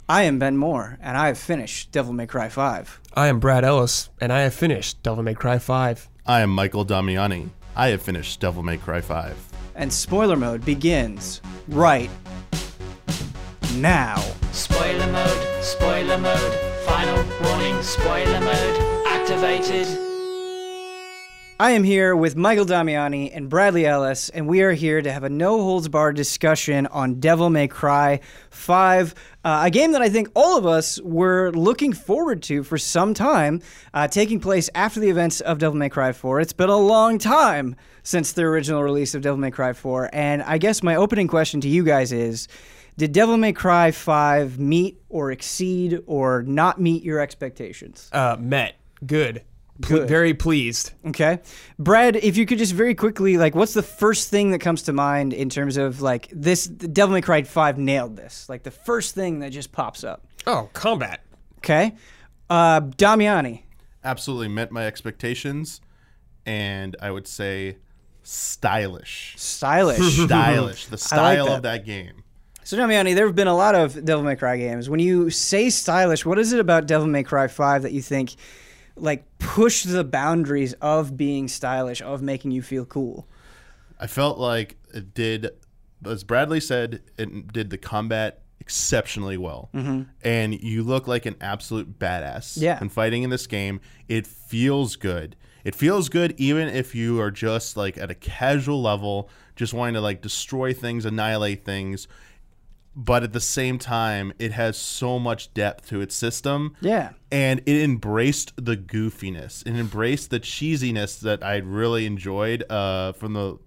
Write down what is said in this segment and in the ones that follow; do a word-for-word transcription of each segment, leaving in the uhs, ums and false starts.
I am Ben Moore, and I have finished Devil May Cry five. I am Brad Ellis, and I have finished Devil May Cry five. I am Michael Damiani. I have finished Devil May Cry five. And spoiler mode begins right now. Spoiler mode, spoiler mode, final warning, spoiler mode activated. I am here with Michael Damiani and Bradley Ellis, and we are here to have a no-holds-barred discussion on Devil May Cry five, uh, a game that I think all of us were looking forward to for some time, uh, taking place after the events of Devil May Cry four. It's been a long time since the original release of Devil May Cry four, and I guess my opening question to you guys is, did Devil May Cry five meet or exceed or not meet your expectations? Uh, met. Good. Good. Very pleased. Okay. Brad, if you could just very quickly, like, what's the first thing that comes to mind in terms of, like, this, Devil May Cry five nailed this? Like, the first thing that just pops up. Oh, combat. Okay. Uh, Damiani. Absolutely met my expectations, and I would say stylish. Stylish. Stylish. The I like style that. of that game. So, Damiani, there have been a lot of Devil May Cry games. When you say stylish, what is it about Devil May Cry five that you think, like, push the boundaries of being stylish, of making you feel cool? I felt like it did, as Bradley said, it did the combat exceptionally well. Mm-hmm. And you look like an absolute badass. Yeah. When fighting in this game, it feels good. It feels good even if you are just, like, at a casual level, just wanting to, like, destroy things, annihilate things. But at the same time, it has so much depth to its system. Yeah. And it embraced the goofiness. It embraced the cheesiness that I really enjoyed uh, from the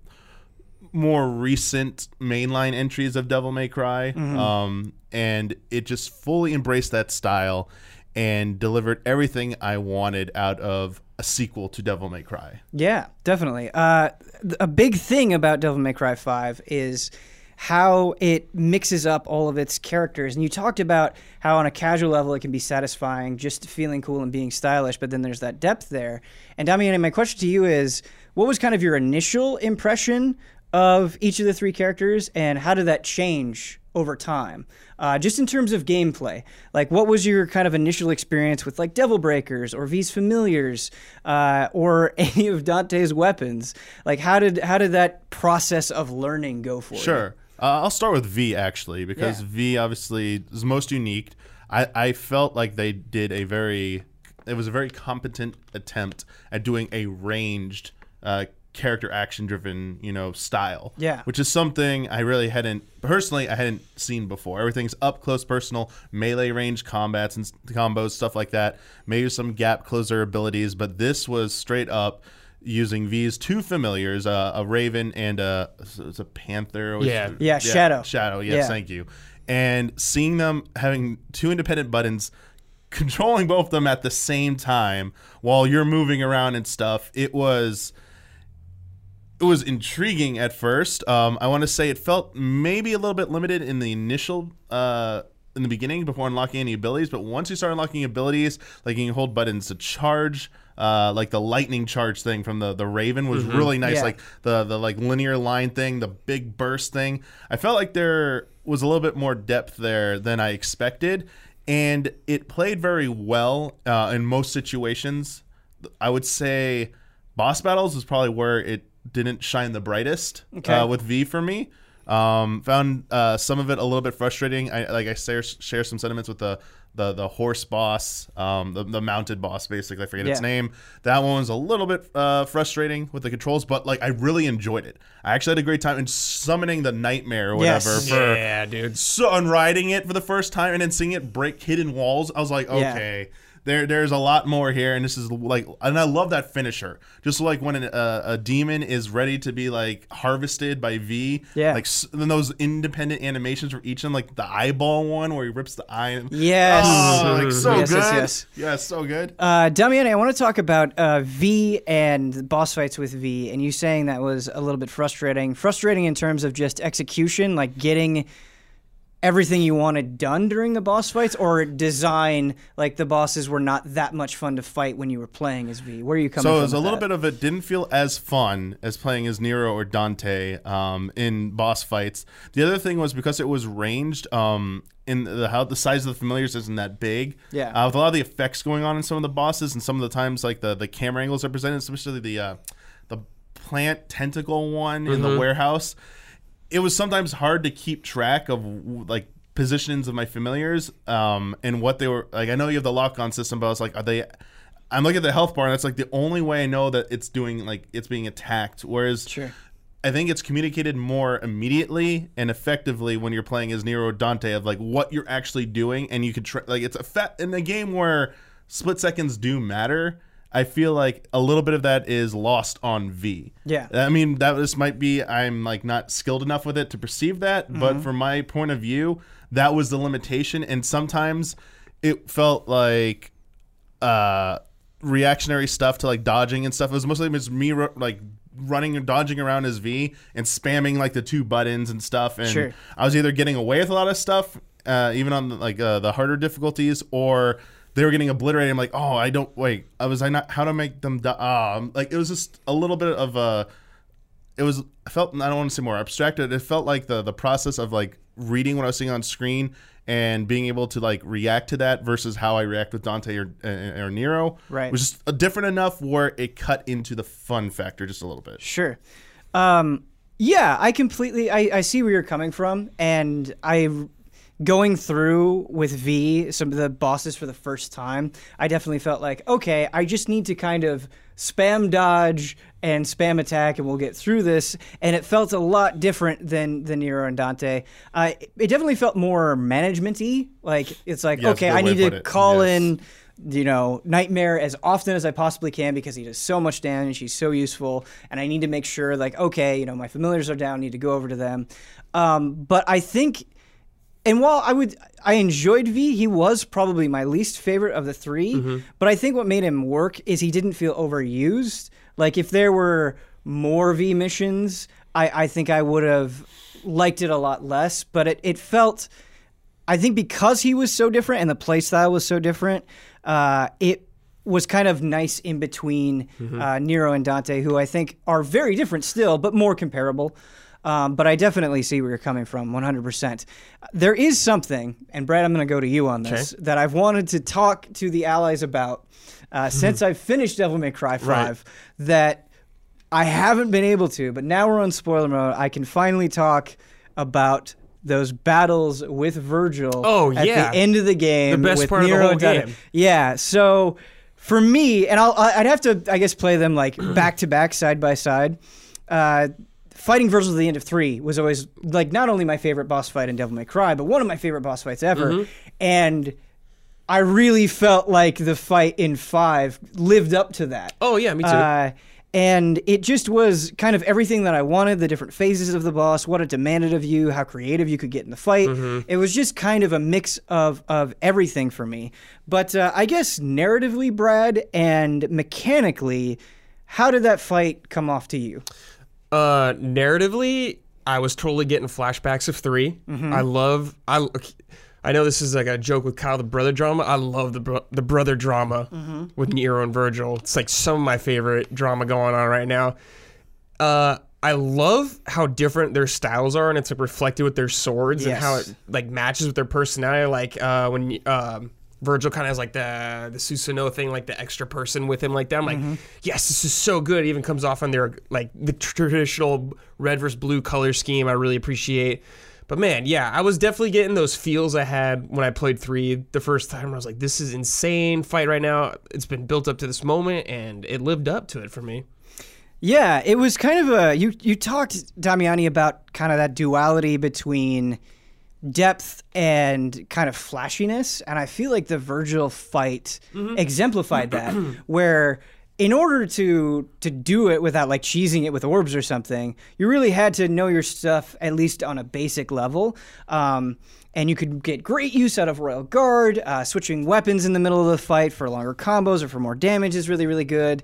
more recent mainline entries of Devil May Cry. Mm-hmm. Um, and it just fully embraced that style and delivered everything I wanted out of a sequel to Devil May Cry. Yeah, definitely. Uh, th- a big thing about Devil May Cry five is how it mixes up all of its characters. And you talked about how on a casual level it can be satisfying just feeling cool and being stylish, but then there's that depth there. And Damiani, my question to you is, what was kind of your initial impression of each of the three characters, and how did that change over time? Uh, just in terms of gameplay, like, what was your kind of initial experience with, like, Devil Breakers or V's Familiars uh, or any of Dante's weapons? Like, how did how did that process of learning go for you? Sure. Uh, I'll start with V, actually, because Yeah. V obviously is most unique. I, I felt like they did a very, it was a very competent attempt at doing a ranged uh, character action-driven, you know, style. Yeah. Which is something I really hadn't, personally, I hadn't seen before. Everything's up close, personal, melee range combats and s- combos, stuff like that. Maybe some gap closer abilities, but this was straight up using V's two familiars, uh, a Raven and a, it's a Panther. Which- Yeah. Yeah, Shadow. Shadow, yes, Yeah. thank you. And seeing them having two independent buttons, controlling both of them at the same time while you're moving around and stuff, it was it was intriguing at first. Um, I want to say it felt maybe a little bit limited in the initial uh, in the beginning before unlocking any abilities, but once you start unlocking abilities, like you can hold buttons to charge, uh, like the lightning charge thing from the, the Raven was really nice, Yeah. like the the like linear line thing, the big burst thing. I felt like there was a little bit more depth there than I expected, and it played very well uh, in most situations. I would say boss battles is probably where it didn't shine the brightest Okay. uh, with V for me. Um, found uh, some of it a little bit frustrating. I like I share, share some sentiments with the the the horse boss, um, the, the mounted boss, basically. I forget its Yeah. name. That one was a little bit uh, frustrating with the controls, but like I really enjoyed it. I actually had a great time in summoning the nightmare or whatever Yes. for Yeah, dude. so and riding it for the first time and then seeing it break hidden walls. I was like, Yeah. okay. There, there's a lot more here, and this is like, and I love that finisher. Just like when an, uh, a demon is ready to be like harvested by V, Yeah. Like s- then those independent animations for each of them, like the eyeball one where he rips the eye. Yes. Oh, like so Yes, good. yes, yes. Yeah, so good. Uh, Damiani, I want to talk about uh, V and boss fights with V, and you saying that was a little bit frustrating. Frustrating in terms of just execution, like getting everything you wanted done during the boss fights, or design like the bosses were not that much fun to fight when you were playing as V? Where are you coming so from? So it was a with little that? bit of it didn't feel as fun as playing as Nero or Dante um, in boss fights. The other thing was because it was ranged, um, in the how the size of the familiars isn't that big. Yeah. Uh, with a lot of the effects going on in some of the bosses, and some of the times like the, the camera angles are presented, especially the uh, the plant tentacle one in the warehouse. It was sometimes hard to keep track of like positions of my familiars um, and what they were like. I know you have the lock-on system, but I was like, are they? I'm looking at the health bar, and that's like the only way I know that it's doing like it's being attacked. Whereas, Sure. I think it's communicated more immediately and effectively when you're playing as Nero or Dante of like what you're actually doing, and you could tra- like it's a fa- in a game where split seconds do matter. I feel like a little bit of that is lost on V. Yeah. I mean, that this might be I'm like not skilled enough with it to perceive that, Mm-hmm. but from my point of view, that was the limitation. And sometimes it felt like uh, reactionary stuff to like dodging and stuff. It was mostly just me ro- like running and dodging around as V and spamming like the two buttons and stuff. And Sure. I was either getting away with a lot of stuff, uh, even on like uh, the harder difficulties, or they were getting obliterated. I'm like, oh, I don't wait. I was I not how to make them die? Um, like it was just a little bit of a. It was I felt I don't want to say more abstracted. It felt like the the process of like reading what I was seeing on screen and being able to like react to that versus how I react with Dante or uh, or Nero. Right. Was just different enough where it cut into the fun factor just a little bit. Sure. Um, yeah, I completely I, I see where you're coming from, and I going through with V some of the bosses for the first time, I definitely felt like, okay, I just need to kind of spam dodge and spam attack and we'll get through this. And it felt a lot different than than Nero and Dante. Uh, it definitely felt more management-y. Like it's like, Yes, okay, good I way need to to put it. call Yes. in you know, Nightmare as often as I possibly can because he does so much damage. He's so useful. And I need to make sure, like, okay, you know, my familiars are down, I need to go over to them. Um, but I think, and while I would, I enjoyed V, he was probably my least favorite of the three. Mm-hmm. But I think what made him work is he didn't feel overused. Like, if there were more V missions, I, I think I would have liked it a lot less. But it, it felt, I think because he was so different and the playstyle was so different, uh, it was kind of nice in between Mm-hmm. uh, Nero and Dante, who I think are very different still, but more comparable. Um, but I definitely see where you're coming from, one hundred percent. There is something, and Brad, I'm going to go to you on this, that I've wanted to talk to the allies about uh, since I've finished Devil May Cry five, Right. that I haven't been able to, but now we're on spoiler mode. I can finally talk about those battles with Virgil Oh, at yeah. the end of the game. The best with part of the Nero whole and Dante. game. Yeah, so for me, and I'll, I'd have to, I guess, play them like back to back, side by side. Uh, fighting Virgil at the end of three was always like not only my favorite boss fight in Devil May Cry, but one of my favorite boss fights ever. Mm-hmm. And I really felt like the fight in five lived up to that. Oh, yeah, me too. Uh, and it just was kind of everything that I wanted, the different phases of the boss, what it demanded of you, how creative you could get in the fight. Mm-hmm. It was just kind of a mix of, of everything for me. But uh, I guess narratively, Brad, and mechanically, how did that fight come off to you? Uh, narratively, I was totally getting flashbacks of three. Mm-hmm. I love I. I know this is like a joke with Kyle, the brother drama. I love the bro- the brother drama Mm-hmm. with Nero and Virgil. It's like some of my favorite drama going on right now. Uh, I love how different their styles are, and it's like reflected with their swords and how Yes. it like matches with their personality. Like uh, when um, Virgil kind of has like the the Susanoo thing, like the extra person with him like that. I'm like, Mm-hmm. yes, this is so good. It even comes off on their like the traditional red versus blue color scheme. I really appreciate. But man, yeah, I was definitely getting those feels I had when I played three the first time. I was like, this is insane fight right now. It's been built up to this moment, and it lived up to it for me. Yeah, it was kind of a you. You talked, Damiani, about kind of that duality between depth and kind of flashiness, and I feel like the Virgil fight exemplified that. Where in order to to do it without like cheesing it with orbs or something, you really had to know your stuff at least on a basic level. Um, and you could get great use out of Royal Guard. Uh, switching weapons in the middle of the fight for longer combos or for more damage is really, really good.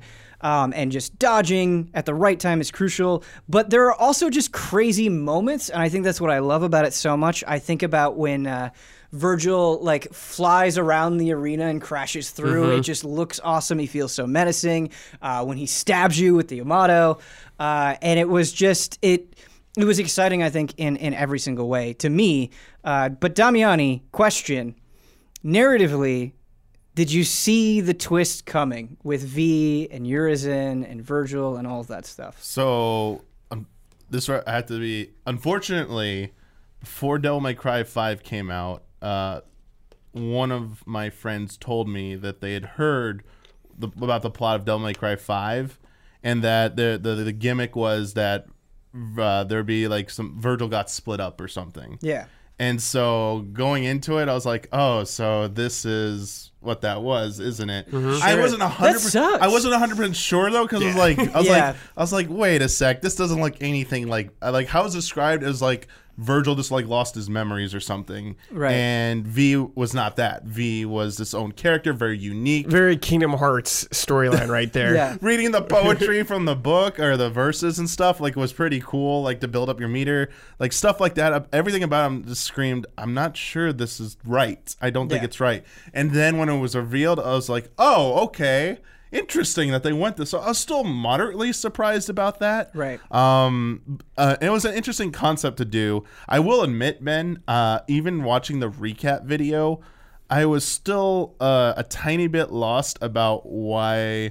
Um, and just dodging at the right time is crucial. But there are also just crazy moments, and I think that's what I love about it so much. I think about when uh, Virgil like flies around the arena and crashes through. Mm-hmm. It just looks awesome. He feels so menacing. Uh, when he stabs you with the Yamato, uh, and it was just it. It was exciting, I think, in in every single way to me. Uh, but Damiani, question: narratively, did you see the twist coming with V and Urizen and Virgil and all of that stuff? So um, this I had to be. Unfortunately, before Devil May Cry five came out, uh, one of my friends told me that they had heard the, about the plot of Devil May Cry five, and that the the, the gimmick was that uh, there'd be like some Virgil got split up or something. Yeah. And so going into it, I was like, "Oh, so this is what that was, isn't it?" Mm-hmm. I Sure. wasn't a hundred. That sucks. I wasn't a hundred percent sure though, because I was like, I was Yeah. like, I was like, wait a sec, this doesn't look anything like like how it's described as like Virgil just like lost his memories or something, Right. And V was not that. V was this own character, very unique. Very Kingdom Hearts storyline right there. Yeah. Reading the poetry from the book or the verses and stuff like was pretty cool, like to build up your meter, like stuff like that. Everything about him just screamed, I'm not sure this is right. I don't think Yeah. it's right. And then when it was revealed, I was like, oh, okay, interesting that they went this. So I was still moderately surprised about that. Right. Um, uh, it was an interesting concept to do. I will admit, Ben, uh, even watching the recap video, I was still uh, a tiny bit lost about why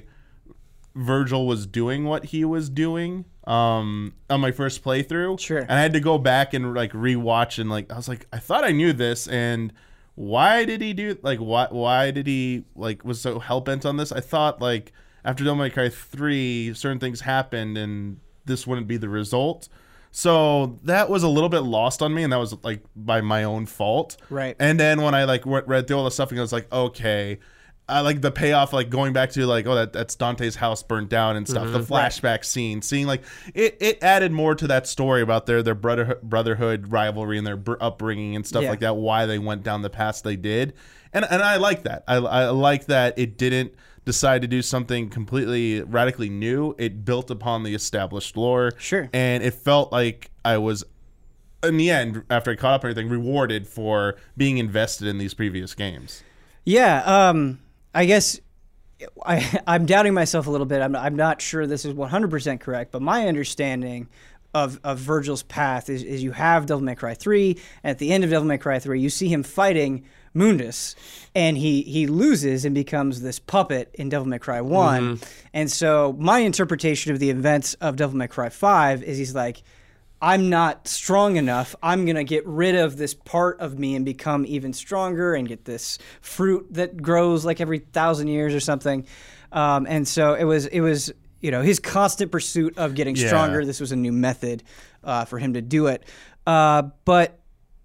Virgil was doing what he was doing um, on my first playthrough. Sure. And I had to go back and like rewatch and like I was like, I thought I knew this, and why did he do like why why did he like was so hell bent on this? I thought like after Devil May Cry three, certain things happened and this wouldn't be the result. So that was a little bit lost on me, and that was like by my own fault. Right. And then when I like read through all the stuff, and I was like, okay, I like the payoff, like going back to like, oh, that that's Dante's house burnt down and stuff. Mm-hmm. The flashback scene, seeing like it, it added more to that story about their their brotherhood, brotherhood rivalry and their br- upbringing and stuff Yeah. like that. Why they went down the path they did, and and I like that. I I like that it didn't decide to do something completely radically new. It built upon the established lore. Sure. And it felt like I was, in the end, after I caught up on everything, rewarded for being invested in these previous games. Yeah, um, I guess I, I'm doubting myself a little bit. I'm, I'm not sure this is one hundred percent correct, but my understanding of, of Virgil's path is, is you have Devil May Cry three, and at the end of Devil May Cry three, you see him fighting Mundus, and he, he loses and becomes this puppet in Devil May Cry one. Mm-hmm. And so my interpretation of the events of Devil May Cry five is he's like, I'm not strong enough. I'm going to get rid of this part of me and become even stronger and get this fruit that grows like every thousand years or something. Um, and so it was, it was, you know, his constant pursuit of getting Yeah. stronger. This was a new method uh, for him to do it. Uh, but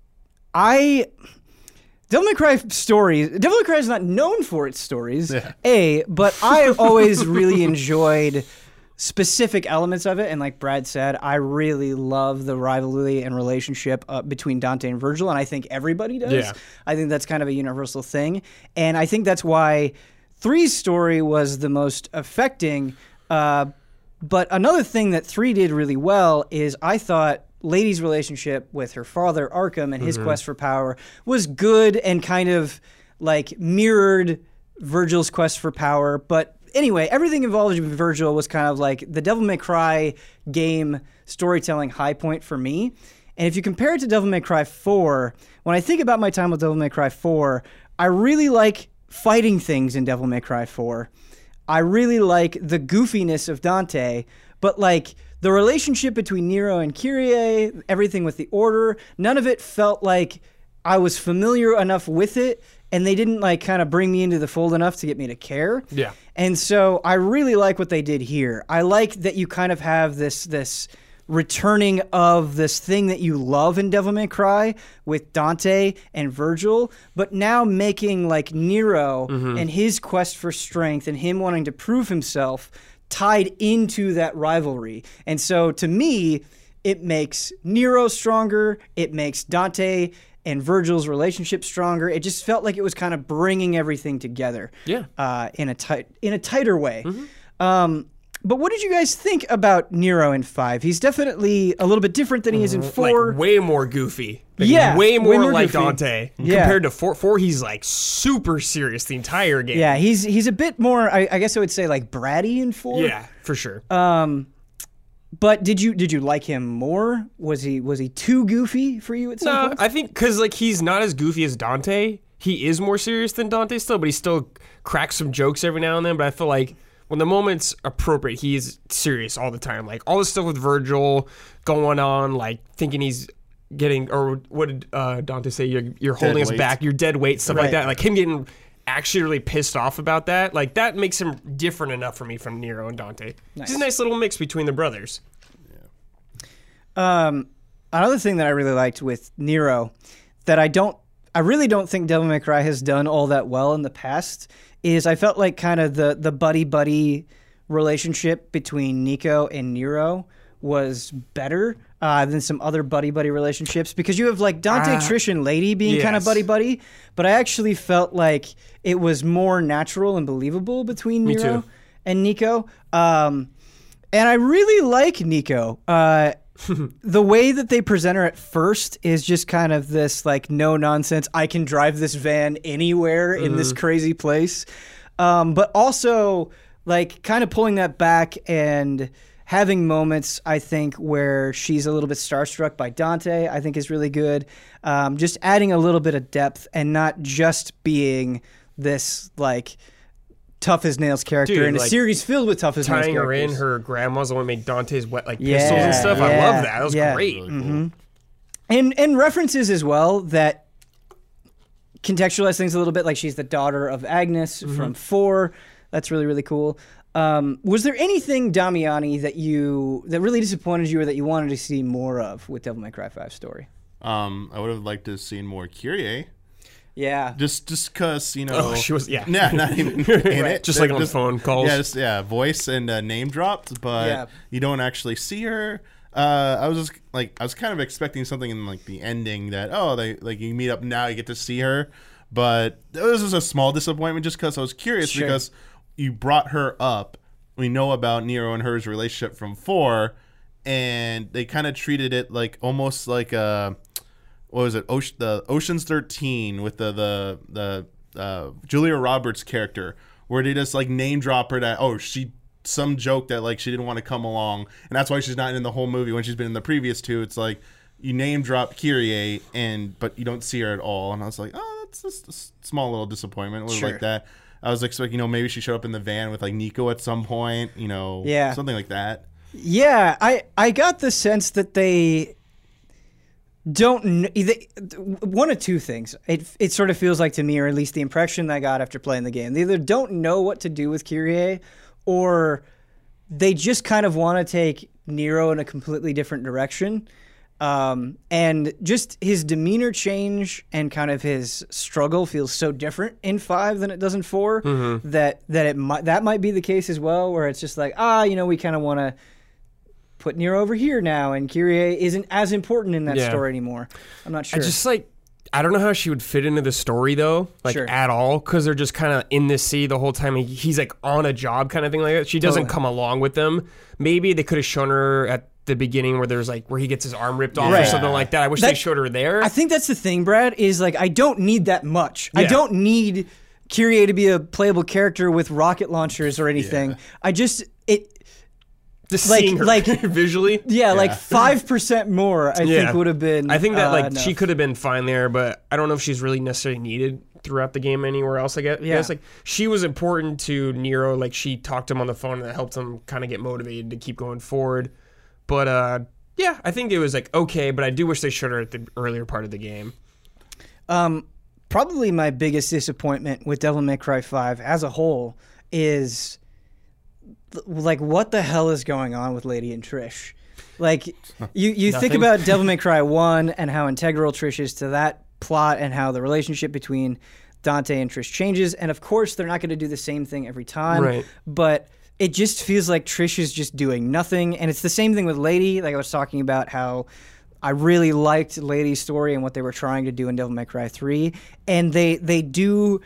I... Devil May Cry stories. Devil May Cry is not known for its stories, Yeah. A, but I always really enjoyed specific elements of it, and like Brad said, I really love the rivalry and relationship uh, between Dante and Virgil, and I think everybody does. Yeah. I think that's kind of a universal thing, and I think that's why three's story was the most affecting. Uh, but another thing that three did really well is I thought Lady's relationship with her father, Arkham, and his Mm-hmm. quest for power was good and kind of like mirrored Virgil's quest for power, but anyway, everything involved with Virgil was kind of like the Devil May Cry game storytelling high point for me. And if you compare it to Devil May Cry four, when I think about my time with Devil May Cry four, I really like fighting things in Devil May Cry four. I really like the goofiness of Dante, but like the relationship between Nero and Kyrie, everything with the Order, none of it felt like I was familiar enough with it, and they didn't like kind of bring me into the fold enough to get me to care. Yeah. And so I really like what they did here. I like that you kind of have this this returning of this thing that you love in Devil May Cry with Dante and Virgil, but now making like Nero Mm-hmm. and his quest for strength and him wanting to prove himself tied into that rivalry. And so to me, it makes Nero stronger. It makes Dante and Virgil's relationship stronger. It just felt like it was kind of bringing everything together. Yeah. Uh, in a tight, in a tighter way. Um, but what did you guys think about Nero in five? He's definitely a little bit different than he is in four. Like way more goofy. Like, Yeah, way more, way more like goofy. Dante Yeah. compared to four. Four, he's like super serious the entire game. yeah, he's he's a bit more. I, I guess I would say like bratty in four. yeah, for sure. Um, but did you did you like him more? Was he was he too goofy for you at some No, point? I think because like he's not as goofy as Dante. He is more serious than Dante still, but he still cracks some jokes every now and then. But I feel like when the moment's appropriate, he's serious all the time. Like all the stuff with Virgil going on, like thinking he's getting, or what did uh, Dante say? You're, you're holding us weight. back. You're dead weight, stuff Right. like that. Like him getting actually really pissed off about that. Like that makes him different enough for me from Nero and Dante. It's a nice little mix between the brothers. Um, another thing that I really liked with Nero that I don't, I really don't think Devil May Cry has done all that well in the past is I felt like kind of the the buddy buddy relationship between Nico and Nero was better uh, than some other buddy buddy relationships because you have like Dante, Ah, Trish, and Lady being kind of yes. buddy buddy, but I actually felt like it was more natural and believable between Me Nero too. and Nico. Um, and I really like Nico. Uh, the way that they present her at first is just kind of this like no nonsense. I can drive this van anywhere in this crazy place, um, but also like kind of pulling that back and having moments I think where she's a little bit starstruck by Dante. I think is really good. Um, just adding a little bit of depth and not just being this like tough as nails character Dude, in a like, series filled with tough as nails Tying her in, characters. her grandma's the one who made Dante's wet like Yeah, pistols and stuff. I yeah, love that. That was yeah. great. Really cool. And and references as well that contextualize things a little bit, like she's the daughter of Agnes Mm-hmm. from Four. That's really, really cool. Um, was there anything, Damiani, that you that really disappointed you or that you wanted to see more of with Devil May Cry five story? Um, I would have liked to have seen more Kyrie. Yeah. Just, just cause you know, Oh, she was- yeah. nah, not even in it. Just like on the phone calls. Yeah, just yeah, voice and uh, name dropped, but Yeah. you don't actually see her. Uh, I was just like, I was kind of expecting something in like the ending that oh, they like you meet up now, you get to see her, but this was a small disappointment just because I was curious Sure. because you brought her up. We know about Nero and her's relationship from four, and they kind of treated it like almost like a. What was it? Ocean, the Ocean's thirteen with the the the uh, Julia Roberts character, where they just like name drop her that oh she some joke that like she didn't want to come along, and that's why she's not in the whole movie when she's been in the previous two. It's like you name drop Kyrie and but you don't see her at all, and I was like oh that's just a s- small little disappointment. It was Sure. like that. I was expecting you know maybe she showed up in the van with like Nico at some point, you know, Yeah. something like that. Yeah, I, I got the sense that they don't kn- they, one of two things. It it sort of feels like to me, or at least the impression that I got after playing the game. They either don't know what to do with Kyrie, or they just kind of want to take Nero in a completely different direction. Um, and just his demeanor change and kind of his struggle feels so different in five than it does in four. That that it might that might be the case as well, where it's just like ah, you know, we kind of want to put Nero over here now, and Kyrie isn't as important in that Yeah. story anymore. I'm not sure. I just like I don't know how she would fit into the story though, like Sure. at all, because they're just kind of in this city the whole time. He- He's like on a job kind of thing like that. She doesn't Totally. come along with them. Maybe they could have shown her at the beginning where there's like where he gets his arm ripped off or Right. something like that. I wish That- they showed her there. I think that's the thing, Brad, is like I don't need that much. I Yeah. don't need Kyrie to be a playable character with rocket launchers or anything. I just it just like- seeing her like- visually. yeah, like five percent more I Yeah. think would have been I think that uh, like enough. she could have been fine there, but I don't know if she's really necessarily needed throughout the game anywhere else. I guess. Yeah. guess like she was important to Nero. Like she talked to him on the phone and that helped him kind of get motivated to keep going forward. But uh, yeah, I think it was like okay, but I do wish they showed her at the earlier part of the game. Um, probably my biggest disappointment with Devil May Cry five as a whole is th- like what the hell is going on with Lady and Trish? Like you you think Nothing. about Devil May Cry one and how integral Trish is to that plot and how the relationship between Dante and Trish changes, and of course they're not going to do the same thing every time, Right. but it just feels like Trish is just doing nothing, and it's the same thing with Lady. Like I was talking about how I really liked Lady's story and what they were trying to do in Devil May Cry three, and they they do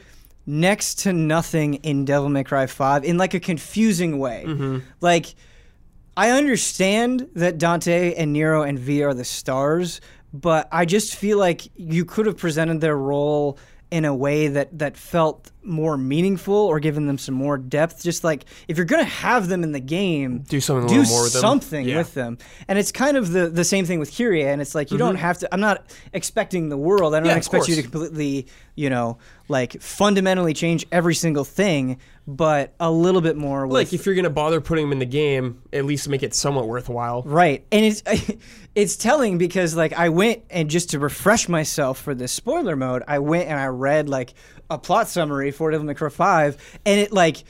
next to nothing in Devil May Cry five in like a confusing way. Mm-hmm. Like, I understand that Dante and Nero and V are the stars, but I just feel like you could have presented their role in a way that, that felt more meaningful or given them some more depth. Just like, if you're going to have them in the game, Do something a do little more with them. something Yeah. with them. And it's kind of the, the same thing with Kyria. And it's like, you don't have to, I'm not expecting the world. I don't Yeah, of expect you to course. completely, you know, like fundamentally change every single thing, but a little bit more with, Like, if you're going to bother putting them in the game, at least make it somewhat worthwhile. right. And it's it's telling because like I went and just to refresh myself for this spoiler mode, I went and I read like a plot summary for Devil May Cry five, and it like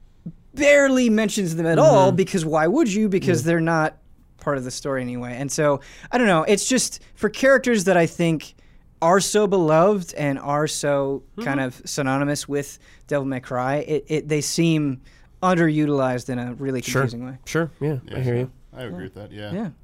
barely mentions them at all because why would you? Because they're not part of the story anyway. And so I don't know. It's just for characters that I think are so beloved and are so kind of synonymous with Devil May Cry. It, it they seem underutilized in a really Sure. confusing way. Sure, yeah, I hear you. I agree with that. Yeah. Yeah.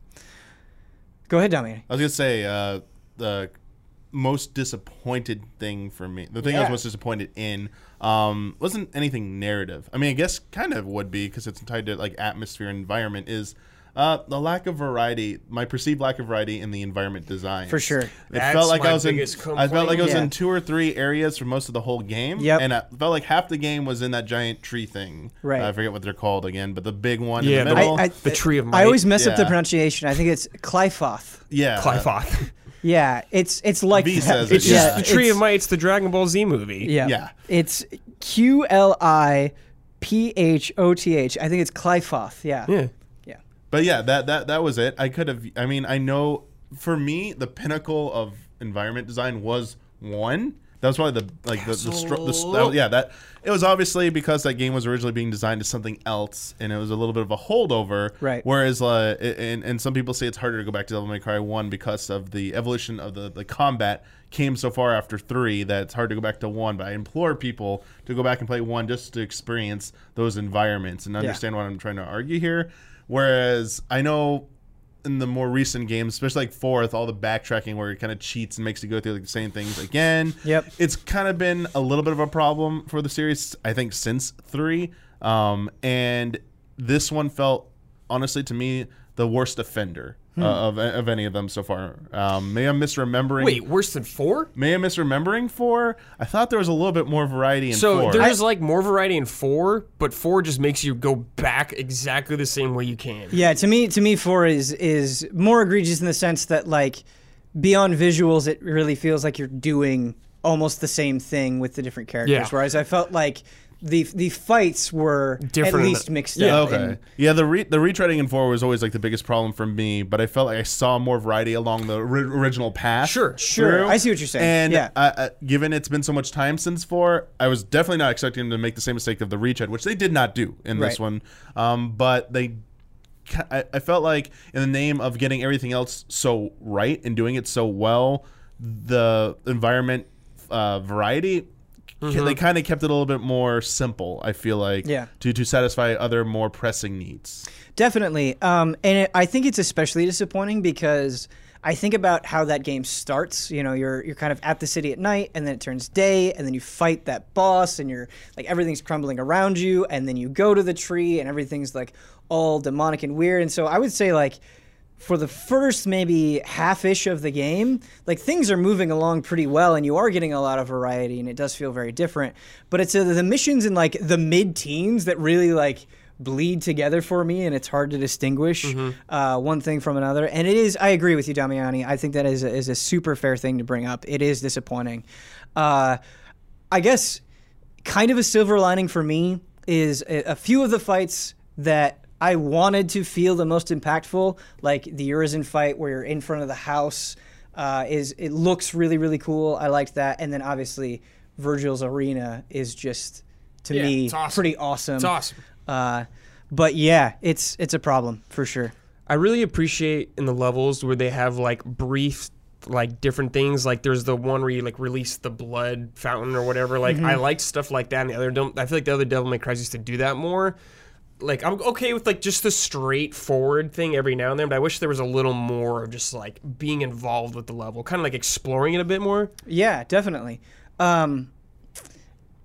Go ahead, Dominic. I was gonna say uh, the most disappointed thing for me, the thing I was Yeah. most disappointed in, um, wasn't anything narrative. I mean, I guess kind of would be because it's tied to like atmosphere and environment. Is uh, the lack of variety, my perceived lack of variety in the environment design. For sure. It That's felt like my I was in. biggest I felt like I was complaint. in two or three areas for most of the whole game. Yep. And I felt like half the game was in that giant tree thing. Right. I forget what they're called again, but the big one Yeah, in the- the middle. I, I, The Tree of Might. I always mess up the Yeah. pronunciation. I think it's Clyfoth. yeah. Clyfoth. Yeah, it's it's like V that. says it, It's yeah. just the Tree it's- of Might. It's the Dragon Ball Z movie. Yeah, Yeah. It's Q L I P H O T H. I think it's Clyfoth. Yeah. Yeah. Yeah. But yeah, that that that was it. I could have. I mean, I know for me, the pinnacle of environment design was one. That was probably the like the, the, str- the that, was- yeah that it was obviously because that game was originally being designed as something else, and it was a little bit of a holdover. Right. Whereas, uh, and and some people say it's harder to go back to Devil May Cry one because of the evolution of the the combat came so far after three that it's hard to go back to one. But I implore people to go back and play one just to experience those environments and understand what I'm trying to argue here. Whereas I know in the more recent games, especially like fourth, all the backtracking where it kind of cheats and makes you go through like the same things again. Yep. It's kind of been a little bit of a problem for the series, I think, since three. Um, and this one felt, honestly, to me, the worst offender uh, of, of any of them so far. Um, maybe I'm misremembering. Wait, worse than four? May I'm misremembering four? I thought there was a little bit more variety in So four. there's like more variety in four, but four just makes you go back exactly the same way you can. Yeah. To me, to me, four is is more egregious in the sense that like beyond visuals, it really feels like you're doing almost the same thing with the different characters. Yeah. Whereas I felt like the the fights were Different at in least the- mixed Yeah, up. Okay. and- Yeah, the re- the retreading in four was always like the biggest problem for me, but I felt like I saw more variety along the ri- original path. Sure, sure. through. I see what you're saying. And Yeah. uh, uh, given it's been so much time since four, I was definitely not expecting them to make the same mistake of the retread, which they did not do in this Right. one. Um, but they, ca- I, I felt like in the name of getting everything else so right and doing it so well, the environment uh, variety. They kind of kept it a little bit more simple, I feel like, Yeah. to, to satisfy other more pressing needs. Definitely. Um, and it, I think it's especially disappointing because I think about how that game starts. You know, you're you're kind of at the city at night, and then it turns day, and then you fight that boss, and you're like everything's crumbling around you, and then you go to the tree, and everything's like all demonic and weird. And so I would say like for the first maybe half-ish of the game, like things are moving along pretty well and you are getting a lot of variety and it does feel very different. But it's uh, the missions in like the mid-teens that really like bleed together for me and it's hard to distinguish uh, one thing from another. And it is, I agree with you, Damiani. I think that is a, is a super fair thing to bring up. It is disappointing. Uh, I guess kind of a silver lining for me is a, a few of the fights that I wanted to feel the most impactful, like the Urizen fight where you're in front of the house, uh, is it looks really, really cool. I liked that. And then obviously Virgil's arena is just, to Yeah, me, it's awesome. pretty awesome. It's awesome. Uh, but yeah, it's it's a problem for sure. I really appreciate in the levels where they have like brief like different things, like there's the one where you like release the blood fountain or whatever. Like I liked stuff like that, and the other don't I feel like the other Devil May Cry used to do that more. Like I'm okay with like just the straightforward thing every now and then, but I wish there was a little more of just like being involved with the level, kind of like exploring it a bit more. Yeah, definitely. Um,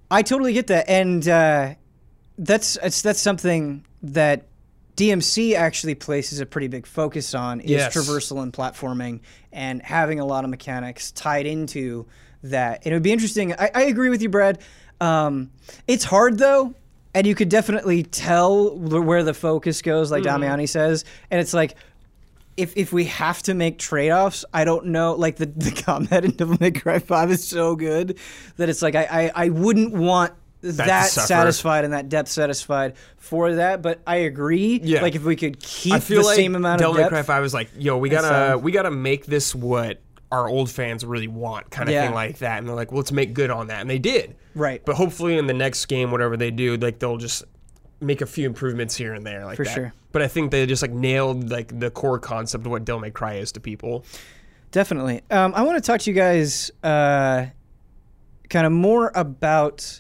I totally get that, and uh, that's it's, that's something that D M C actually places a pretty big focus on is Yes. traversal and platforming, and having a lot of mechanics tied into that. And it would be interesting. I, I agree with you, Brad. Um, it's hard though, and you could definitely tell where the focus goes, like Mm-hmm. Damiani says, and it's like. If if we have to make trade-offs, I don't know. Like, the, the combat in Devil May Cry five is so good that it's like I, I, I wouldn't want that suffer. satisfied and that depth satisfied for that. But I agree. Yeah. Like, if we could keep I feel the like same amount Devil of May depth. Cry five is like, yo, we That's, gotta uh, we gotta make this what our old fans really want, kind of Yeah. thing like that. And they're like, well, let's make good on that, and they did. Right. But hopefully in the next game, whatever they do, like they'll just make a few improvements here and there, like For that. sure. But I think they just like nailed like the core concept of what Devil May Cry is to people. Definitely. Um, I want to talk to you guys uh, kind of more about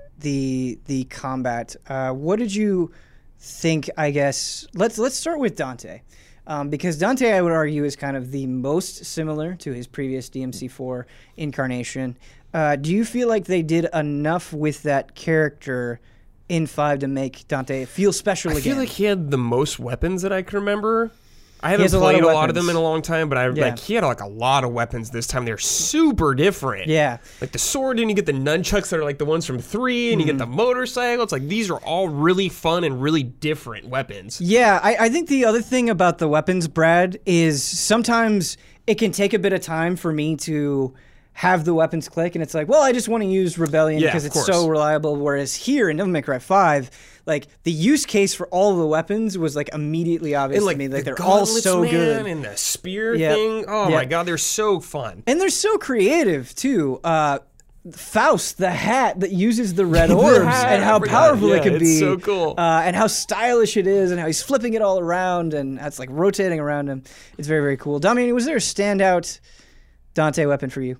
the the combat. Uh, what did you think? I guess let's let's start with Dante, um, because Dante, I would argue, is kind of the most similar to his previous D M C four incarnation. Uh, do you feel like they did enough with that character in five to make Dante feel special I again? feel like he had the most weapons that I can remember. I haven't has a lot played of a lot of them weapons. in a long time, but I Yeah. like he had like a lot of weapons this time. They're super different. Yeah. Like the sword, and you get the nunchucks that are like the ones from three, and you Mm-hmm. get the motorcycle. It's like these are all really fun and really different weapons. Yeah, I, I think the other thing about the weapons, Brad, is sometimes it can take a bit of time for me to have the weapons click, and it's like, well, I just want to use Rebellion Yeah, because of it's course. so reliable. Whereas here in Devil May Cry five, like the use case for all of the weapons was like immediately obvious And like, to me. Like the they're all gauntlets, so man, good. and the spear Yep. thing. Oh Yep. my god, they're so fun. And they're so creative too. Uh, Faust, the hat that uses the red orbs, hat, and I how forgot. powerful Yeah, it can it's be. so cool. Uh, and how stylish it is, and how he's flipping it all around, and that's like rotating around him. It's very, very cool. Damian, was there a standout Dante weapon for you?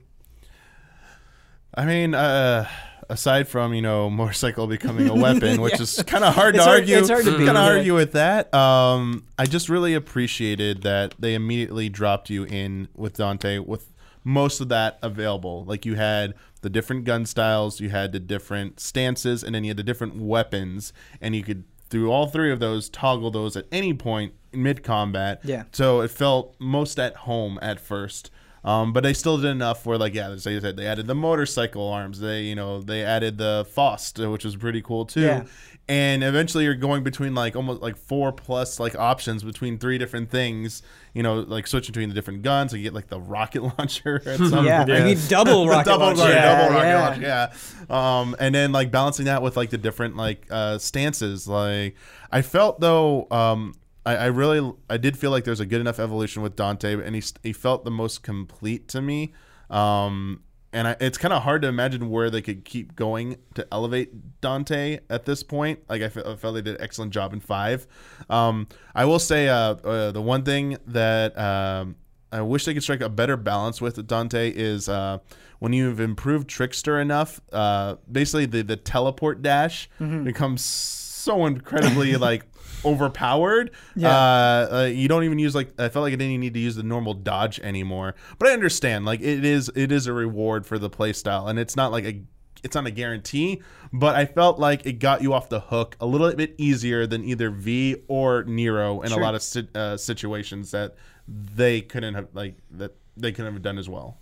I mean, uh, aside from, you know, motorcycle becoming a weapon, which is kind of hard It's to hard- argue. it's hard to beat, Kind of yeah. argue with that. Um, I just really appreciated that they immediately dropped you in with Dante with most of that available. Like you had the different gun styles, you had the different stances, and then you had the different weapons, and you could, through all three of those, toggle those at any point in mid-combat. Yeah. So it felt most at home at first. Um, but they still did enough where, like, yeah, as I said, they added the motorcycle arms. They, you know, they added the Faust, which was pretty cool too. Yeah. And eventually, you're going between like almost like four plus like options between three different things. You know, like switching between the different guns. You get like the rocket launcher at some Yeah, point. I mean double The rocket double, launcher. right, Yeah, double rocket yeah. launcher, yeah. Um, and then like balancing that with like the different like uh, stances. Like I felt though, um, I, I really, I did feel like there's a good enough evolution with Dante, and he he felt the most complete to me. Um, and I, it's kind of hard to imagine where they could keep going to elevate Dante at this point. Like I, fe- I felt they did an excellent job in five. Um, I will say uh, uh, the one thing that um, I wish they could strike a better balance with Dante is uh, when you've improved Trickster enough, uh, basically the, the teleport dash Mm-hmm. becomes so incredibly like overpowered. Yeah. Uh, uh, you don't even use like I felt like I didn't even need to use the normal dodge anymore. But I understand like it is it is a reward for the play style, and it's not like a it's not a guarantee, but I felt like it got you off the hook a little bit easier than either V or Nero in Sure. a lot of si- uh, situations that they couldn't have like that they couldn't have done as well.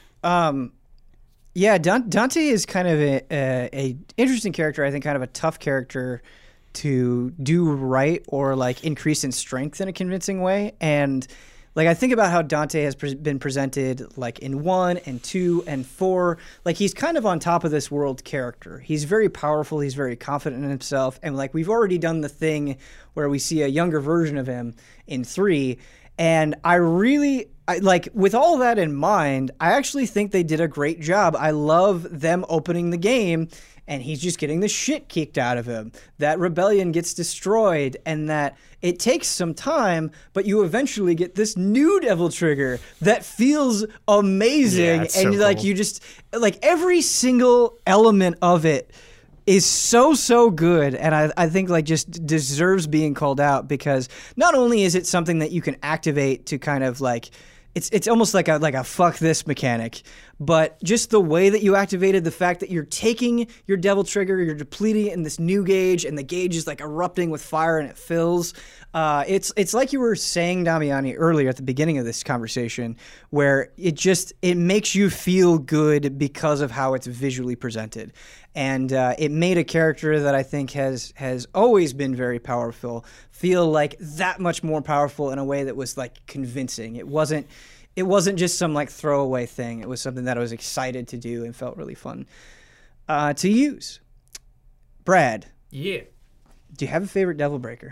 Um, yeah, Dan- Dante is kind of a, a, a interesting character. I think kind of a tough character to do right or like increase in strength in a convincing way. And like I think about how Dante has pre- been presented like in one and two and four. Like he's kind of on top of this world character. He's very powerful. He's very confident in himself. And like we've already done the thing where we see a younger version of him in three. And I really, I, like, with all that in mind, I actually think they did a great job. I love them opening the game, and he's just getting the shit kicked out of him. That Rebellion gets destroyed, and that it takes some time, but you eventually get this new Devil Trigger that feels amazing. Yeah, it's so and, like, cool. you just, like, every single element of it is so, so good, and I, I think like just deserves being called out because not only is it something that you can activate to kind of like it's it's almost like a like a fuck this mechanic, but just the way that you activated, the fact that you're taking your Devil Trigger, you're depleting it in this new gauge, and the gauge is like erupting with fire and it fills. Uh, it's it's like you were saying, Damiani, earlier at the beginning of this conversation, where it just it makes you feel good because of how it's visually presented, and uh, it made a character that I think has has always been very powerful feel like that much more powerful in a way that was like convincing. It wasn't it wasn't just some like throwaway thing. It was something that I was excited to do and felt really fun uh, to use. Brad, Yeah. do you have a favorite Devil Breaker?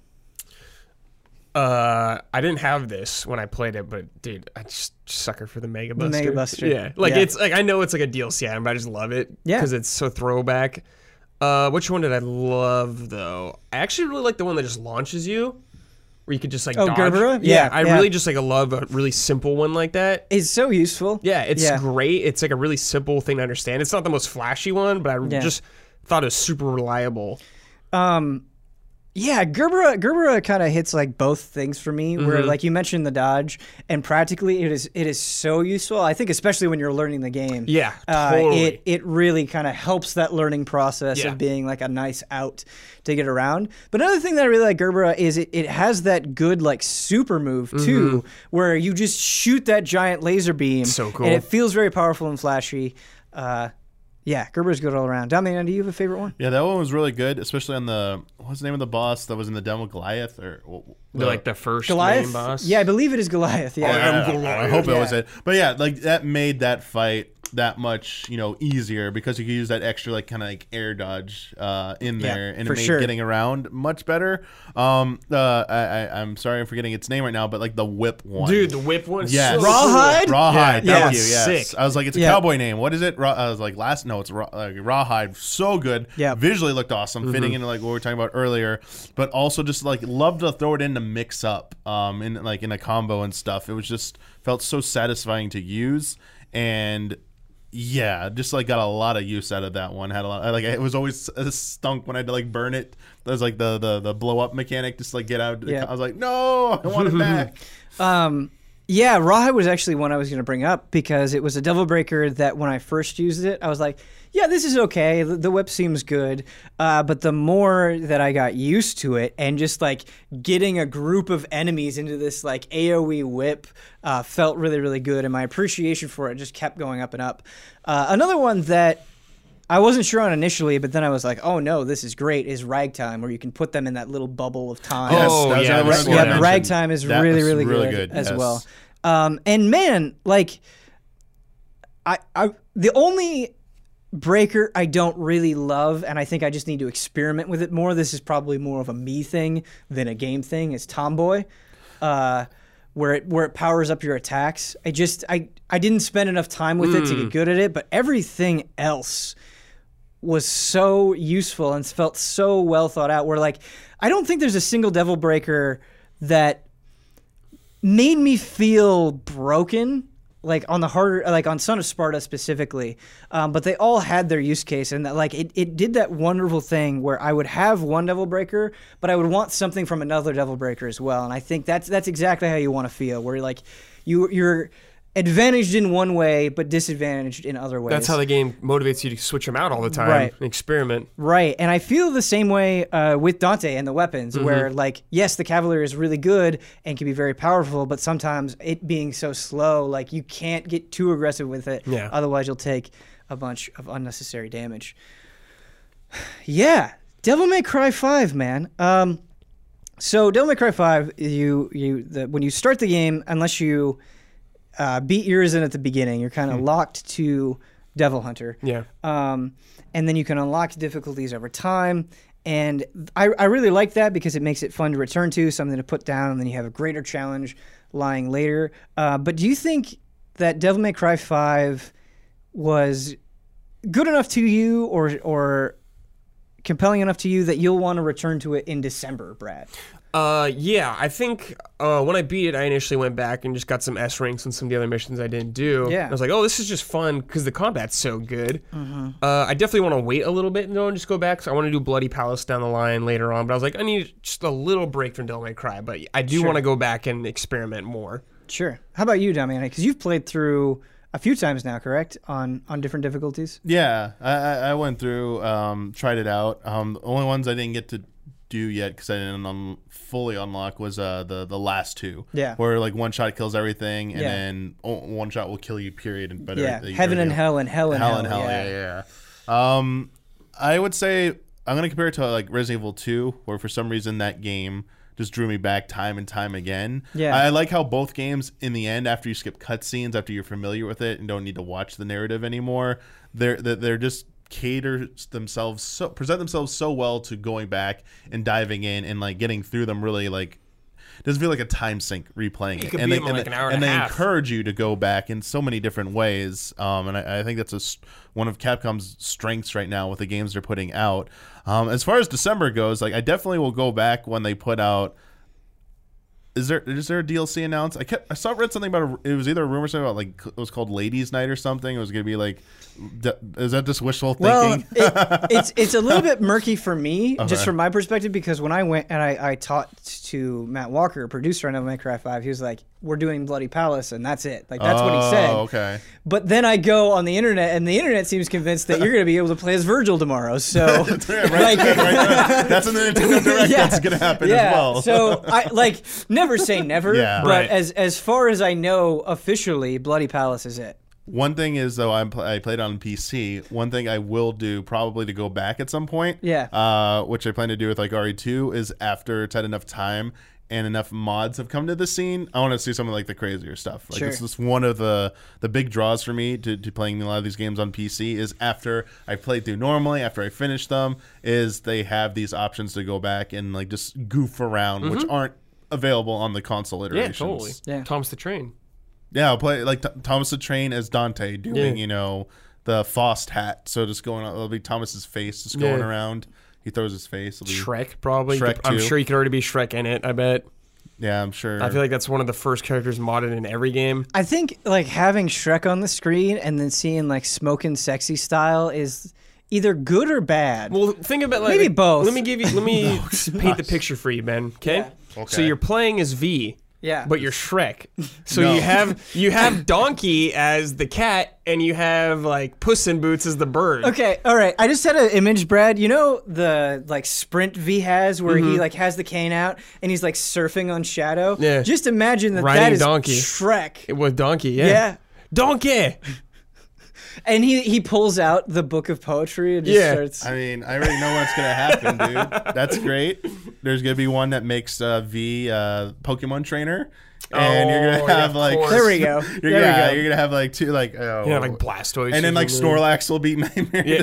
Uh, I didn't have this when I played it, but dude, I just sucker for the Mega Buster. Mega Buster. Yeah, like Yeah. it's like I know it's like a D L C item, but I just love it. Yeah. because it's so throwback. Uh, which one did I love though? I actually really like the one that just launches you, where you could just like Oh, dodge. Gerbera? Yeah, Yeah, I yeah. really just like love a really simple one like that. It's so useful. Yeah, it's Yeah. great. It's like a really simple thing to understand. It's not the most flashy one, but I Yeah. just thought it was super reliable. Um, yeah, Gerbera Gerbera kind of hits like both things for me. Where Mm-hmm. like you mentioned the dodge, and practically it is it is so useful. I think especially when you're learning the game. Yeah, uh, totally. It it really kind of helps that learning process Yeah. of being like a nice out to get around. But another thing that I really like Gerbera is it, it has that good like super move too, where you just shoot that giant laser beam. Mm-hmm. So cool. And it feels very powerful and flashy. Uh, yeah, Gerbera's good all around. Damian, do you have a favorite one? Yeah, that one was really good, especially on the what's the name of the boss that was in the demo, Goliath or The, like the first Goliath? main boss. Yeah, I believe it is Goliath. Yeah. Oh, yeah, Goliath. I hope Yeah. it was it. But yeah, like that made that fight that much, you know, easier because you could use that extra like kind of like air dodge uh, in Yeah, there, and for it made sure. getting around much better. Um, uh, I, I I'm sorry I'm forgetting its name right now, but like the whip one, Dude, the whip one. Yes. So Rawhide? Cool. Rawhide. Yeah, Thank yeah. you. Yes. Sick. I was like, it's a Yeah. cowboy name. What is it? Raw, I was like, last no, it's raw, like, Rawhide. So good. Yeah. Visually looked awesome, fitting into like what we were talking about earlier, but also just like love to throw it in to mix up, um, in like in a combo and stuff. It was just felt so satisfying to use, and yeah, just like got a lot of use out of that one. Had a lot, like it was always uh, stunk when I had to like burn it. That was like the the the blow up mechanic, just like get out. Yeah. I was like, no, I want it back. Um, yeah, Rawhide was actually one I was going to bring up because it was a Devil Breaker that when I first used it, I was like, yeah, this is okay. The, the whip seems good. Uh, but the more that I got used to it and just like getting a group of enemies into this like AoE whip uh, felt really, really good. And my appreciation for it just kept going up and up. Uh, another one that I wasn't sure on initially, but then I was like, oh no, this is great, is Ragtime, where you can put them in that little bubble of time. Yes, Oh, that was yeah, another that's one what I I Yeah, mentioned. Ragtime is That really, was really, really good, good, as yes. well. Um, and man, like, I, I, the only breaker I don't really love, and I think I just need to experiment with it more. This is probably more of a me thing than a game thing. Is Tomboy, uh, where it where it powers up your attacks. I just I I didn't spend enough time with it to get good at it, but everything else was so useful and felt so well thought out. Where like I don't think there's a single Devil Breaker that made me feel broken, like on the harder, like on Son of Sparta specifically. Um, but they all had their use case, and that, like it, it did that wonderful thing where I would have one Devil Breaker, but I would want something from another Devil Breaker as well. And I think that's that's exactly how you want to feel, where like you you're advantaged in one way but disadvantaged in other ways. That's how the game motivates you to switch them out all the time. Right. And experiment. Right, and I feel the same way uh, with Dante and the weapons, where like yes, the Cavalier is really good and can be very powerful, but sometimes it being so slow, like you can't get too aggressive with it. Yeah. Otherwise, you'll take a bunch of unnecessary damage. Yeah, Devil May Cry five, man. Um, so Devil May Cry five, you you the, when you start the game, unless you uh, beat Urizen at the beginning, you're kind of locked to Devil Hunter. Yeah. Um, and then you can unlock difficulties over time. And I, I really like that because it makes it fun to return to, something to put down, and then you have a greater challenge lying later. Uh, but do you think that Devil May Cry five was good enough to you or or compelling enough to you that you'll want to return to it in December, Brad? Uh, yeah, I think uh, when I beat it, I initially went back and just got some S ranks and some of the other missions I didn't do. Yeah. I was like, oh, this is just fun because the combat's so good. Mm-hmm. Uh, I definitely want to wait a little bit though and just go back. So I want to do Bloody Palace down the line later on. But I was like, I need just a little break from Devil May Cry. But I do Sure. want to go back and experiment more. Sure. How about you, Damiani? Because you've played through a few times now, correct? On on different difficulties. Yeah, I, I I went through, um, tried it out. Um, the only ones I didn't get to do yet because I didn't un- fully unlock was uh, the the last two. Yeah. Where like one shot kills everything, and Yeah. then o- one shot will kill you. Period. And better. Yeah, heaven and hell and hell and hell hell. and hell. Yeah, yeah. yeah. Um, I would say I'm gonna compare it to like Resident Evil two, where for some reason that game just drew me back time and time again. Yeah. I like how both games, in the end, after you skip cutscenes, after you're familiar with it and don't need to watch the narrative anymore, they're they're they're just cater themselves so present themselves so well to going back and diving in and like getting through them. Really, like, it doesn't feel like a time sink replaying You it. could and beat they, them in and like they- an hour and and a they half. encourage you to go back in so many different ways. Um, and I, I think that's a s one of Capcom's strengths right now with the games they're putting out. Um, as far as December goes, like I definitely will go back when they put out. Is there is there a D L C announced? I kept I saw read something about a, it was either a rumor something about like it was called Ladies Night or something. It was gonna be like, d- is that just wishful Well, thinking? it, it's it's a little bit murky for me, Okay. just from my perspective, because when I went and I, I talked to Matt Walker, producer on Devil May Cry five, he was like, "We're doing Bloody Palace, and that's it." Like that's what he said. Oh, okay. But then I go on the internet, and the internet seems convinced that you're going to be able to play as Virgil tomorrow. So, Yeah, right, like, right, right. That's in the Nintendo Direct. Yeah. That's gonna happen yeah. as well. So I like never say never. Yeah. But Right. as as far as I know, officially, Bloody Palace is it. One thing is though, I'm pl- I played on P C. One thing I will do probably to go back at some point. Yeah. Uh, which I plan to do with like R E two is after it's had enough time and enough mods have come to the scene. I want to see some of like the crazier stuff. Like Sure. this is one of the the big draws for me to, to playing a lot of these games on P C is after I played through normally, after I finish them, is they have these options to go back and like just goof around, which aren't available on the console Yeah, iterations. totally. Yeah. Thomas the Train. Yeah, I'll play like Th- Thomas the Train as Dante doing, Yeah. you know, the Faust hat. So just going, it'll be Thomas's face just going Yeah. around. He throws his face. It'll be, Shrek, probably. Shrek I'm too. sure you could already be Shrek in it, I bet. Yeah, I'm sure. I feel like that's one of the first characters modded in every game. I think like having Shrek on the screen and then seeing like smoking sexy style is either good or bad. Well, think about like Maybe both. Let me give you. Let me paint the picture for you, Ben. Okay. Yeah. Okay. So you're playing as V, yeah. but you're Shrek. So No. you have you have Donkey as the cat, and you have like Puss in Boots as the bird. Okay, all right. I just had an image, Brad. You know the like sprint V has where he like has the cane out and he's like surfing on Shadow. Yeah. Just imagine that Riding that is Donkey. Shrek. With Donkey, yeah. Yeah. Donkey. And he he pulls out the book of poetry and just Yeah. starts. I mean, I already know what's gonna happen, dude. That's great. There's gonna be one that makes uh, V uh, Pokemon trainer, and you're Oh, gonna yeah, have of like course. There we go. You're, There yeah, we go. you're gonna have like two like oh, You know, like Blastoise. and then like or something. Snorlax will beat Nightmare. Yeah.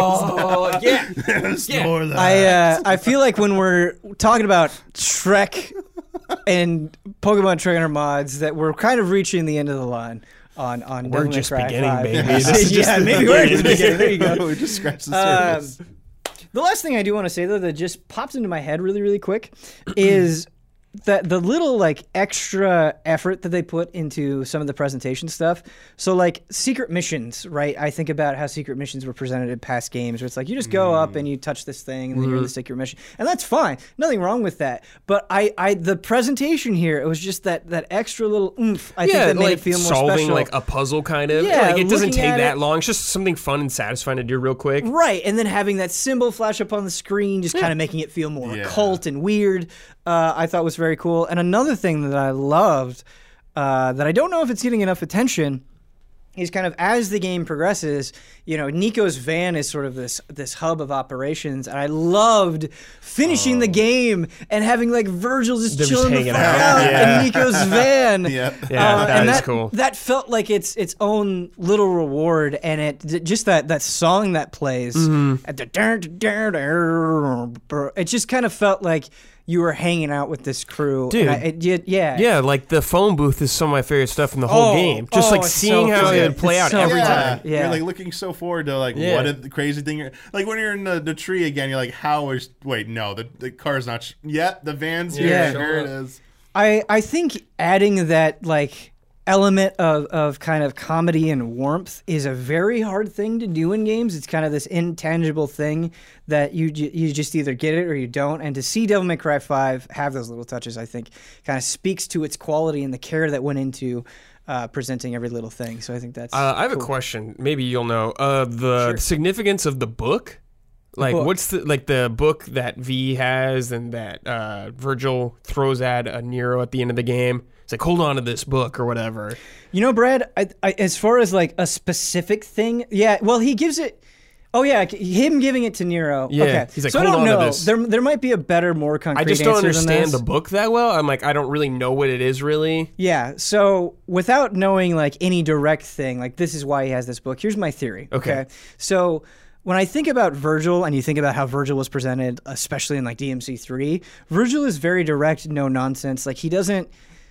Oh, yeah. Snorlax. I uh, I feel like when we're talking about Shrek and Pokemon Trainer mods, that we're kind of reaching the end of the line on on We're Devil May just Cry beginning, five. baby. This is just yeah, the maybe we're just beginning. beginning. There you go. we just scratched the Um, surface. the last thing I do want to say though that just pops into my head really really quick is that the little like extra effort that they put into some of the presentation stuff. So like secret missions, right? I think about how secret missions were presented in past games where it's like you just go up and you touch this thing and then you're in the secret mission. And that's fine. Nothing wrong with that. But I, I the presentation here, it was just that that extra little oomph I think Yeah, that made like it feel more solving special. like a puzzle kind of. Yeah, like it doesn't looking take at that it- long. It's just something fun and satisfying to do real quick. Right, and then having that symbol flash up on the screen, just kind of making it feel more Yeah. occult and weird, uh, I thought was very cool. And another thing that I loved, uh, that I don't know if it's getting enough attention, is kind of as the game progresses, you know, Nico's van is sort of this this hub of operations, and I loved finishing the game and having like Virgil just They're just chilling the hanging fuck out. out Yeah. in Nico's van. Yeah. Yeah, Uh, that and is that, cool. That felt like its its own little reward, and it j- just that that song that plays Mm-hmm. at the dun- dun- dun- dun- it just kind of felt like you were hanging out with this crew. Dude. and I, it, y- yeah, Yeah, like the phone booth is some of my favorite stuff in the whole Oh, game. Just oh, like it's seeing so how good. it would play It's out so every good. time. Yeah. You're like looking so forward to like Yeah. what a the crazy thing. You're, like when you're in the, the tree again, you're like, how is wait no the the car's not sh- yet the van's here. Yeah. Here it is. I I think adding that like element of, of kind of comedy and warmth is a very hard thing to do in games. It's kind of this intangible thing that you ju- you just either get it or you don't. And to see Devil May Cry five have those little touches, I think, kind of speaks to its quality and the care that went into uh, presenting every little thing. So I think that's. Uh, I have cool. a question. Maybe you'll know uh, the Sure. significance of the book. Like, book. what's the like the book that V has and that uh, Virgil throws at uh, Nero at the end of the game? It's like, hold on to this book or whatever. You know, Brad, I, I, as far as like a specific thing, yeah, well, he gives it. Oh, yeah, him giving it to Nero. Yeah, okay. he's like, so hold I don't on to know. this. There, there might be a better, more concrete I just don't answer than understand this. the book that well. I'm like, I don't really know what it is really. Yeah, so without knowing like any direct thing, like this is why he has this book, here's my theory. Okay. So when I think about Virgil and you think about how Virgil was presented, especially in like D M C three, Virgil is very direct, no nonsense. Like he doesn't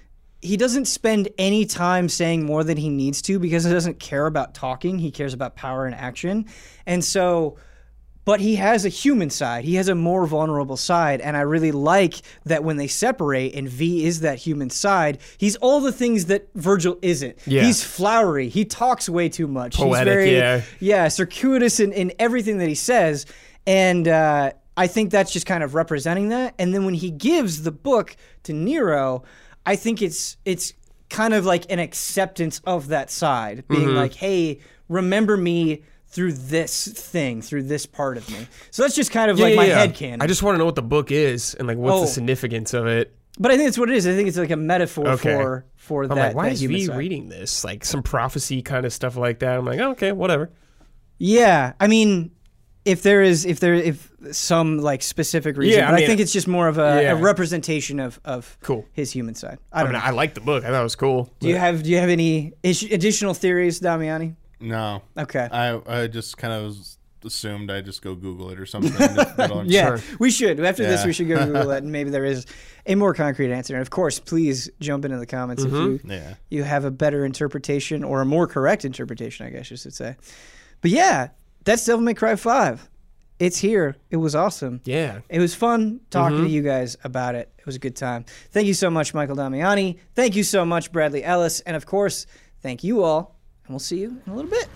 he doesn't spend any time saying more than he needs to because he doesn't care about talking. He cares about power and action. And so but he has a human side. He has a more vulnerable side. And I really like that when they separate and V is that human side, he's all the things that Virgil isn't. Yeah. He's flowery. He talks way too much. Poetic, he's very, yeah. Yeah, circuitous in, in everything that he says. And uh, I think that's just kind of representing that. And then when he gives the book to Nero, I think it's it's kind of like an acceptance of that side, being Mm-hmm. like, hey, remember me through this thing, through this part of me. So that's just kind of like my headcanon. I just want to know what the book is and like what's Oh. the significance of it. But I think that's what it is. I think it's like a metaphor Okay. for for I'm that. like, why that is human V side. reading this? Like some prophecy kind of stuff like that. I'm like, oh, okay, whatever. Yeah, I mean, if there is, if there, if some like specific reason, Yeah, I but I, mean, think it's just more of a, yeah. a representation of of Cool. his human side. I I don't mean, know. I like the book. I thought it was cool. do you have do you have any is- additional theories, Damiani? No. Okay. I I just kind of assumed I just go Google it or something. If I don't- Yeah, Sure. we should. After this, Yeah. we should go Google it, and maybe there is a more concrete answer. And of course, please jump into the comments if you Yeah. you have a better interpretation or a more correct interpretation, I guess you should say. But yeah, that's Devil May Cry five. It's here. It was awesome. Yeah. It was fun talking Mm-hmm. to you guys about it. It was a good time. Thank you so much, Michael Damiani. Thank you so much, Bradley Ellis. And of course, thank you all. And we'll see you in a little bit.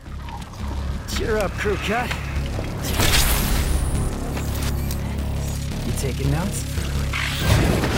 Cheer up, crew cut. You taking notes?